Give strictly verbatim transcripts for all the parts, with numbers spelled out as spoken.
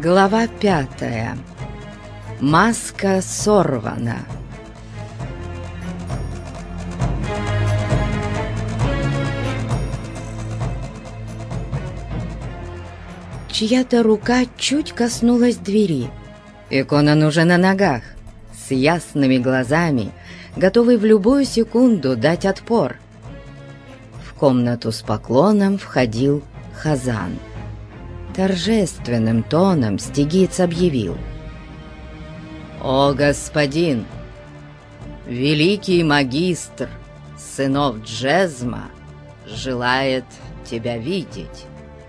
Глава пятая. Маска сорвана. Чья-то рука чуть коснулась двери, и Конан уже на ногах, с ясными глазами, готовый в любую секунду дать отпор. В комнату с поклоном входил Хазан. Торжественным тоном стигиец объявил: «О, господин! Великий магистр сынов Джезма желает тебя видеть.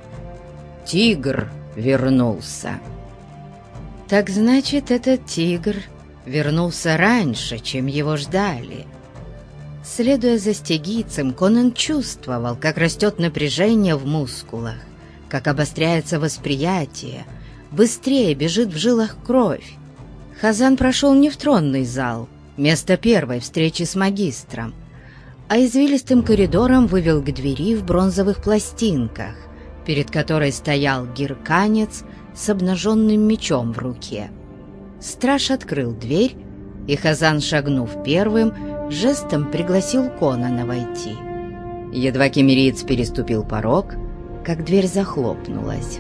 Тигр вернулся». Так значит, этот тигр вернулся раньше, чем его ждали. Следуя за стигийцем, Конан чувствовал, как растет напряжение в мускулах, как обостряется восприятие, быстрее бежит в жилах кровь. Хазан прошел не в тронный зал, место первой встречи с магистром, а извилистым коридором вывел к двери в бронзовых пластинках, перед которой стоял гирканец с обнаженным мечом в руке. Страж открыл дверь, и Хазан, шагнув первым, жестом пригласил Конана войти. Едва киммериец переступил порог, как дверь захлопнулась.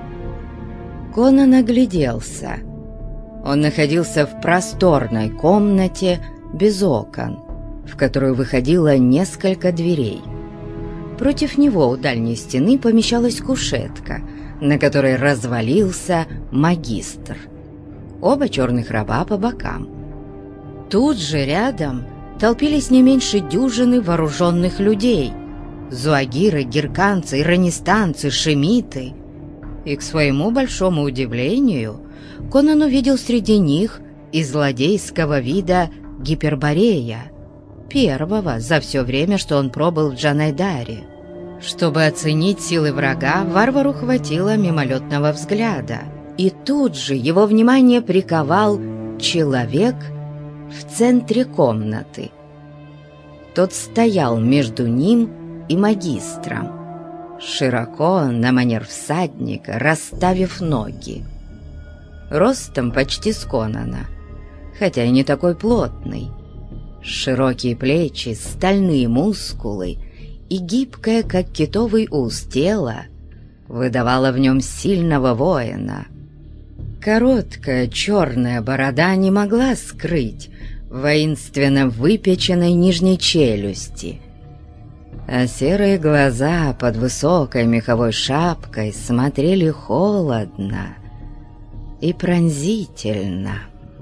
Конан огляделся. Он находился в просторной комнате без окон, в которую выходило несколько дверей. Против него у дальней стены помещалась кушетка, на которой развалился магистр. Оба черных раба по бокам. Тут же рядом толпились не меньше дюжины вооруженных людей: зуагиры, гирканцы, иронистанцы, шемиты. И, к своему большому удивлению, Конан увидел среди них и злодейского вида Гиперборея, первого за все время, что он пробыл в Джанайдаре. Чтобы оценить силы врага, варвару хватило мимолетного взгляда, и тут же его внимание приковал человек в центре комнаты. Тот стоял между ним и магистром, широко, на манер всадника, расставив ноги. Ростом почти с Конана, хотя и не такой плотный. Широкие плечи, стальные мускулы и гибкое, как китовый ус, тело выдавало в нем сильного воина. Короткая черная борода не могла скрыть воинственно выпеченной нижней челюсти, а серые глаза под высокой меховой шапкой смотрели холодно и пронзительно.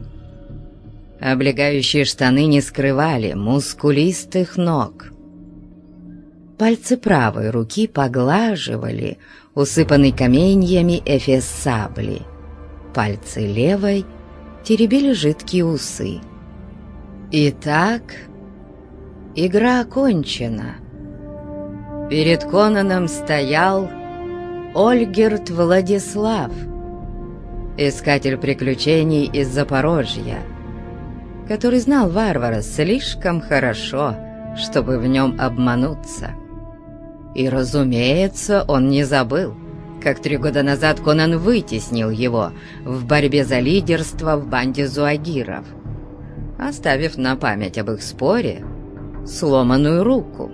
Облегающие штаны не скрывали мускулистых ног. Пальцы правой руки поглаживали усыпанный каменьями эфес сабли. Пальцы левой теребили жидкие усы. Итак, игра окончена. Перед Конаном стоял Ольгерт Владислав, искатель приключений из Запорожья, который знал варвара слишком хорошо, чтобы в нем обмануться. И, разумеется, он не забыл, как три года назад Конан вытеснил его в борьбе за лидерство в банде зуагиров, оставив на память об их споре сломанную руку.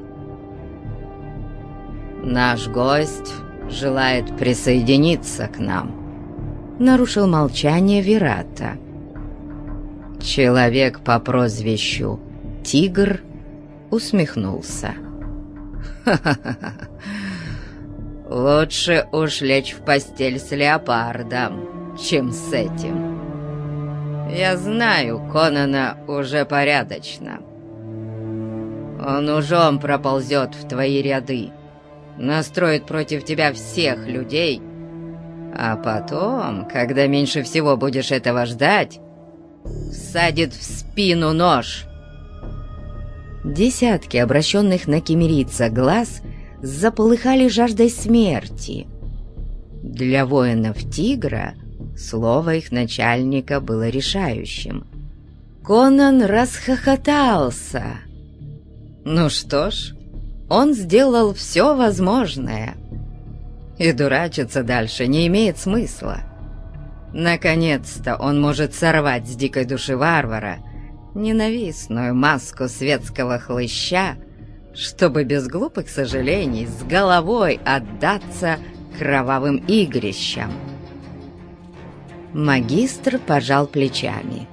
«Наш гость желает присоединиться к нам», — нарушил молчание Вирата. Человек по прозвищу Тигр усмехнулся. «Ха-ха-ха! Лучше уж лечь в постель с леопардом, чем с этим. Я знаю Конана уже порядочно. Он ужом проползет в твои ряды, настроит против тебя всех людей, а потом, когда меньше всего будешь этого ждать, всадит в спину нож». Десятки обращенных на киммерийца глаз заполыхали жаждой смерти. Для воинов Тигра слово их начальника было решающим. Конан расхохотался. Ну что ж, он сделал все возможное, и дурачиться дальше не имеет смысла. Наконец-то он может сорвать с дикой души варвара ненавистную маску светского хлыща, чтобы без глупых сожалений с головой отдаться кровавым игрищам. Магистр пожал плечами.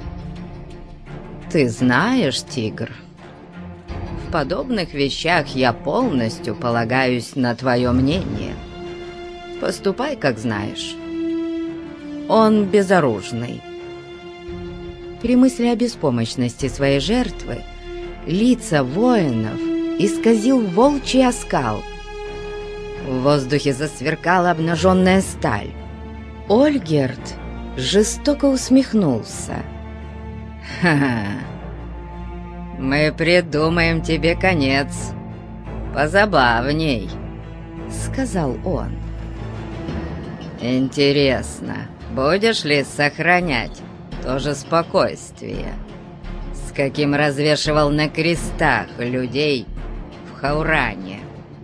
«Ты знаешь, тигр, в подобных вещах я полностью полагаюсь на твое мнение. Поступай, как знаешь. Он безоружный». При мысли о беспомощности своей жертвы лица воинов исказил волчий оскал. В воздухе засверкала обнаженная сталь. Ольгерт жестоко усмехнулся. «Ха-ха! Мы придумаем тебе конец позабавней», — сказал он. «Интересно, будешь ли сохранять то же спокойствие, с каким развешивал на крестах людей в Хауране?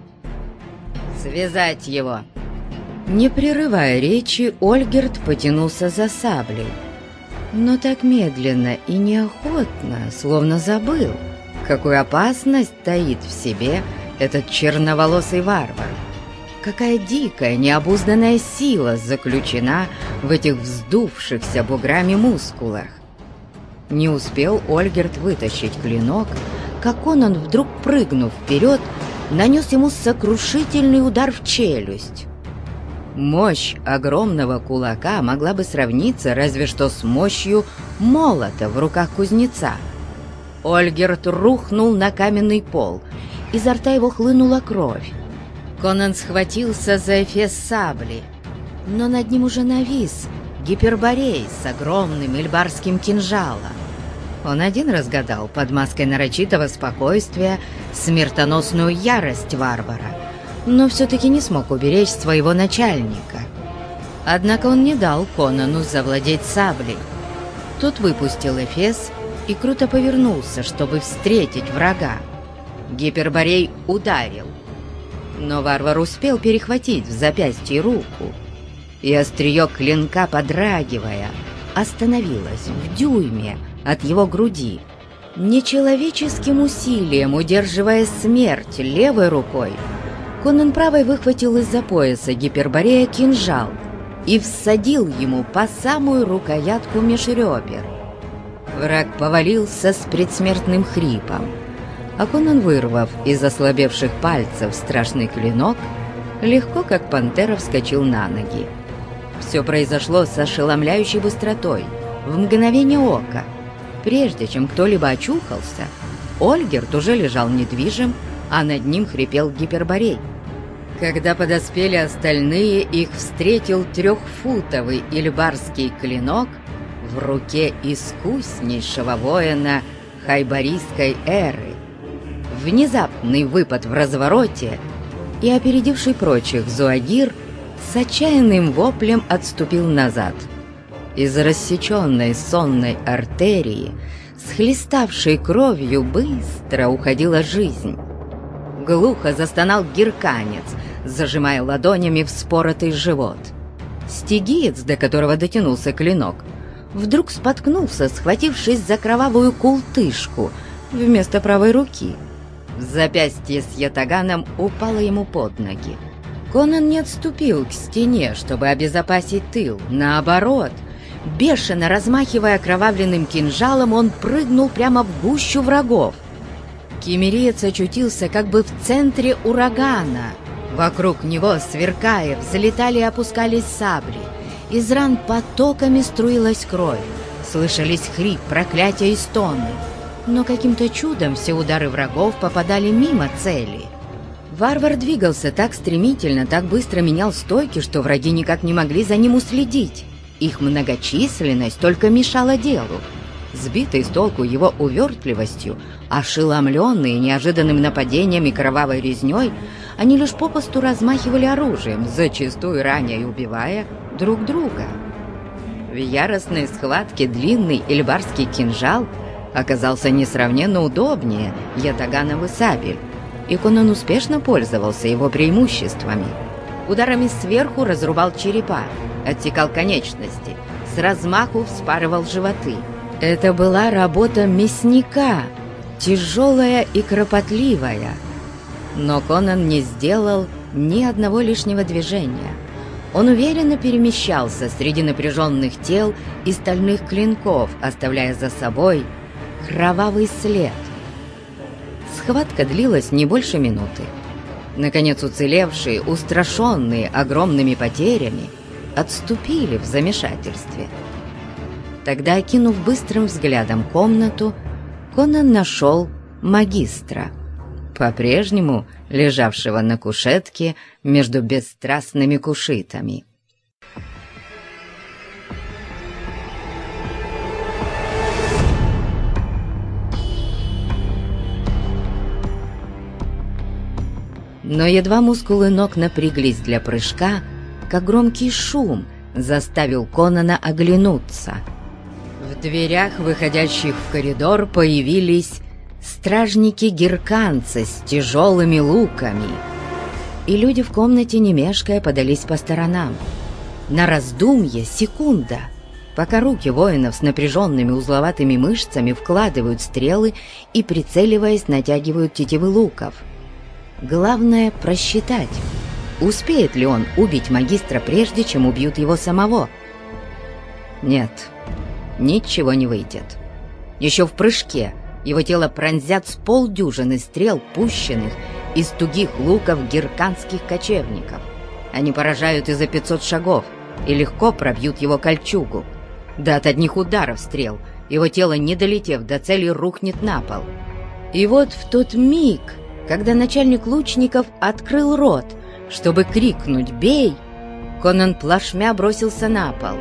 Связать его!» Не прерывая речи, Ольгерт потянулся за саблей, но так медленно и неохотно, словно забыл, какую опасность таит в себе этот черноволосый варвар. Какая дикая, необузданная сила заключена в этих вздувшихся буграми мускулах. Не успел Ольгерт вытащить клинок, как Конан, вдруг прыгнув вперед, нанес ему сокрушительный удар в челюсть. Мощь огромного кулака могла бы сравниться разве что с мощью молота в руках кузнеца. Ольгерт рухнул на каменный пол, изо рта его хлынула кровь. Конан схватился за эфес сабли, но над ним уже навис Гиперборей с огромным эльбарским кинжалом. Он один разгадал под маской нарочитого спокойствия смертоносную ярость варвара, но все-таки не смог уберечь своего начальника. Однако он не дал Конану завладеть саблей. Тот выпустил эфес и круто повернулся, чтобы встретить врага. Гиперборей ударил, но варвар успел перехватить в запястье руку, и острие клинка, подрагивая, остановилось в дюйме от его груди. Нечеловеческим усилием, удерживая смерть левой рукой, Конан правой выхватил из-за пояса Гиперборея кинжал и всадил ему по самую рукоятку меж ребер. Враг повалился с предсмертным хрипом, а Конан, вырвав из ослабевших пальцев страшный клинок, легко, как пантера, вскочил на ноги. Все произошло с ошеломляющей быстротой, в мгновение ока. Прежде чем кто-либо очухался, Ольгерт уже лежал недвижим, а над ним хрипел Гиперборей. Когда подоспели остальные, их встретил трехфутовый ильбарский клинок в руке искуснейшего воина хайбарийской эры. Внезапный выпад в развороте, и опередивший прочих Зуагир с отчаянным воплем отступил назад. Из рассеченной сонной артерии, схлеставшей кровью, быстро уходила жизнь. Глухо застонал гирканец, зажимая ладонями вспоротый живот. Стигиец, до которого дотянулся клинок, вдруг споткнулся, схватившись за кровавую култышку вместо правой руки. Запястье с ятаганом упало ему под ноги. Конан не отступил к стене, чтобы обезопасить тыл. Наоборот, бешено размахивая окровавленным кинжалом, он прыгнул прямо в гущу врагов. Киммериец очутился как бы в центре урагана. Вокруг него, сверкая, взлетали и опускались сабли. Из ран потоками струилась кровь. Слышались хрип, проклятия и стоны. Но каким-то чудом все удары врагов попадали мимо цели. Варвар двигался так стремительно, так быстро менял стойки, что враги никак не могли за ним уследить. Их многочисленность только мешала делу. Сбитый с толку его увертливостью, ошеломленные неожиданным нападением и кровавой резней, они лишь попусту размахивали оружием, зачастую раня и убивая друг друга. В яростной схватке длинный эльбарский кинжал оказался несравненно удобнее ятаганов и сабель, и Конан успешно пользовался его преимуществами. Ударами сверху разрубал черепа, отсекал конечности, с размаху вспарывал животы. Это была работа мясника, тяжелая и кропотливая. Но Конан не сделал ни одного лишнего движения. Он уверенно перемещался среди напряженных тел и стальных клинков, оставляя за собой кровавый след. Схватка длилась не больше минуты. Наконец уцелевшие, устрашенные огромными потерями, отступили в замешательстве. Тогда, окинув быстрым взглядом комнату, Конан нашел магистра, по-прежнему лежавшего на кушетке между бесстрастными кушитами. Но едва мускулы ног напряглись для прыжка, как громкий шум заставил Конана оглянуться. В дверях, выходящих в коридор, появились стражники-герканцы с тяжелыми луками. И люди в комнате, не мешкая, подались по сторонам. На раздумье секунда, пока руки воинов с напряженными узловатыми мышцами вкладывают стрелы и, прицеливаясь, натягивают тетивы луков. Главное — просчитать, успеет ли он убить магистра, прежде чем убьют его самого. Нет, ничего не выйдет. Еще в прыжке его тело пронзят с полдюжины стрел, пущенных из тугих луков герканских кочевников. Они поражают и за пятьсот шагов и легко пробьют его кольчугу. Да от одних ударов стрел его тело, не долетев до цели, рухнет на пол. И вот в тот миг, когда начальник лучников открыл рот, чтобы крикнуть «Бей!», Конан плашмя бросился на пол.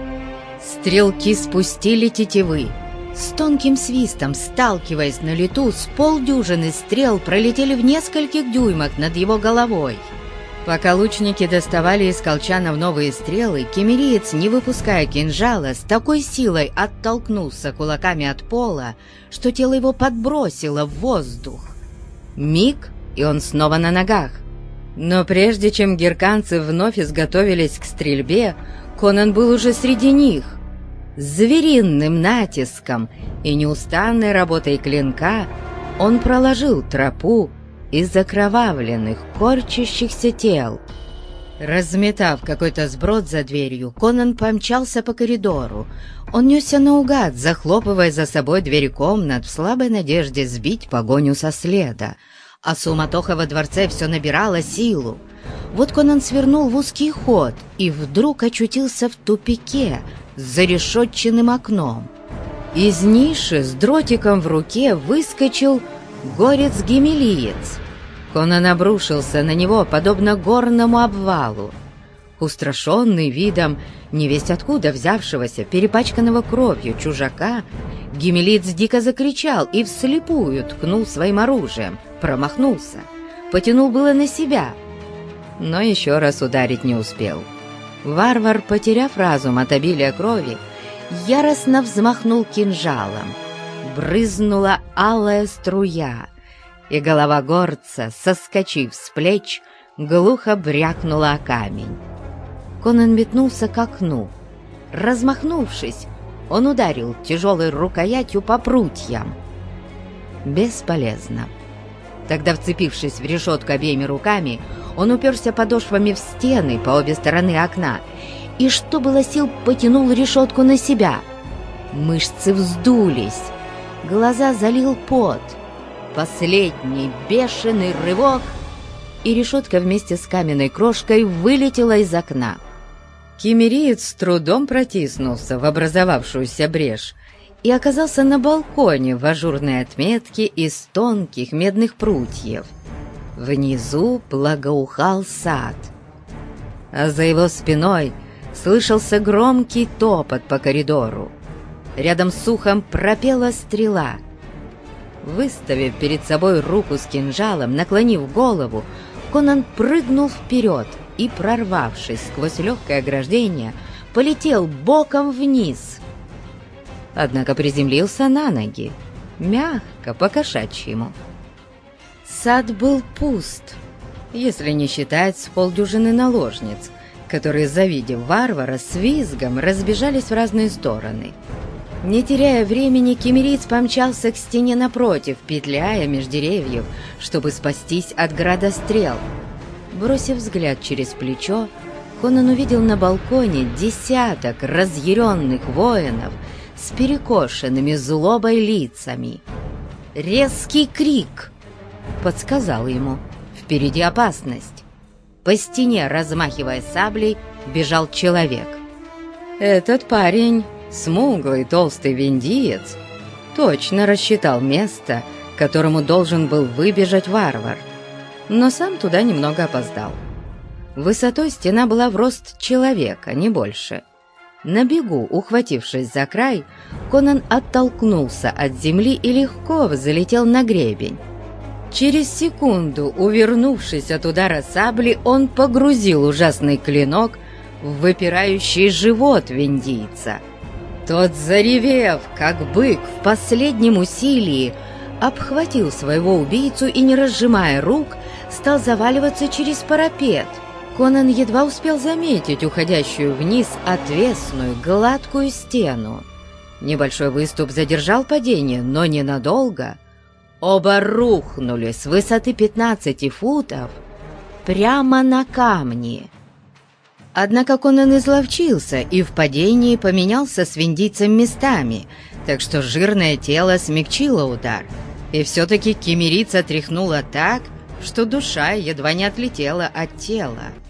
Стрелки спустили тетивы. С тонким свистом, сталкиваясь на лету, с полдюжины стрел пролетели в нескольких дюймах над его головой. Пока лучники доставали из колчанов новые стрелы, кемериец, не выпуская кинжала, с такой силой оттолкнулся кулаками от пола, что тело его подбросило в воздух. Миг, и он снова на ногах. Но прежде чем герканцы вновь изготовились к стрельбе, Конан был уже среди них. С звериным натиском и неустанной работой клинка он проложил тропу из окровавленных, корчащихся тел. Разметав какой-то сброд за дверью, Конан помчался по коридору. Он несся наугад, захлопывая за собой двери комнат в слабой надежде сбить погоню со следа. А суматоха во дворце все набирала силу. Вот Конан свернул в узкий ход и вдруг очутился в тупике с зарешетченным окном. Из ниши с дротиком в руке выскочил горец-гемелиец. Конан обрушился на него, подобно горному обвалу. Устрашенный видом невесть откуда взявшегося, перепачканного кровью чужака, гемелиец дико закричал и вслепую ткнул своим оружием, промахнулся, потянул было на себя, но еще раз ударить не успел. Варвар, потеряв разум от обилия крови, яростно взмахнул кинжалом. Брызнула алая струя, и голова горца, соскочив с плеч, глухо брякнула о камень. Конан метнулся к окну. Размахнувшись, он ударил тяжелой рукоятью по прутьям. Бесполезно. Тогда, вцепившись в решетку обеими руками, он уперся подошвами в стены по обе стороны окна и, что было сил, потянул решетку на себя. Мышцы вздулись, глаза залил пот. Последний бешеный рывок, и решетка вместе с каменной крошкой вылетела из окна. Кемериец с трудом протиснулся в образовавшуюся брешь и оказался на балконе в ажурной отметке из тонких медных прутьев. Внизу благоухал сад, а за его спиной слышался громкий топот по коридору. Рядом с ухом пропела стрела. Выставив перед собой руку с кинжалом, наклонив голову, Конан прыгнул вперед и, прорвавшись сквозь легкое ограждение, полетел боком вниз. Однако приземлился на ноги, мягко, по-кошачьему. Сад был пуст, если не считать с полдюжины наложниц, которые, завидев варвара, с визгом разбежались в разные стороны. Не теряя времени, киммериец помчался к стене напротив, петляя меж деревьев, чтобы спастись от града стрел. Бросив взгляд через плечо, Конан увидел на балконе десяток разъяренных воинов с перекошенными злобой лицами. Резкий крик подсказал ему: впереди опасность. По стене, размахивая саблей, бежал человек. Этот парень, смуглый толстый вендиец, точно рассчитал место, к которому должен был выбежать варвар, но сам туда немного опоздал. Высотой стена была в рост человека, не больше. На бегу, ухватившись за край, Конан оттолкнулся от земли и легко взлетел на гребень. Через секунду, увернувшись от удара сабли, он погрузил ужасный клинок в выпирающий живот вендийца. Тот, заревев, как бык, в последнем усилии обхватил своего убийцу и, не разжимая рук, стал заваливаться через парапет. Конан едва успел заметить уходящую вниз отвесную гладкую стену. Небольшой выступ задержал падение, но ненадолго. Оба рухнули с высоты пятнадцати футов прямо на камни. Однако Конан изловчился и в падении поменялся с вендийцем местами, так что жирное тело смягчило удар, и все-таки киммерица тряхнула так, что душа едва не отлетела от тела.